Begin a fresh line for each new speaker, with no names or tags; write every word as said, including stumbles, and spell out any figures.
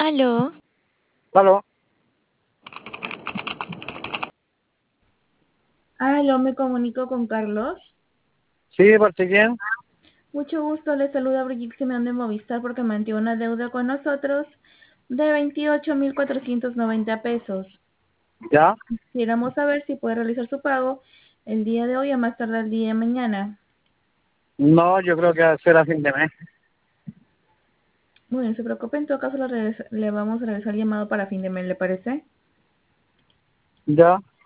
Aló,
Aló,
Aló, me comunico con Carlos.
sí, ¿parte quién?
Mucho gusto, le saluda Brigitte Simeón de Movistar porque mantiene una deuda con nosotros de veintiocho mil cuatrocientos noventa pesos.
¿Ya?
Quisiéramos saber si puede realizar su pago el día de hoy a más tardar el día de mañana.
No, yo creo que va a ser a fin de mes.
Bueno, no se preocupe, en todo caso le, regresa- le vamos a regresar el llamado para fin de mes, ¿le parece?
¿Ya?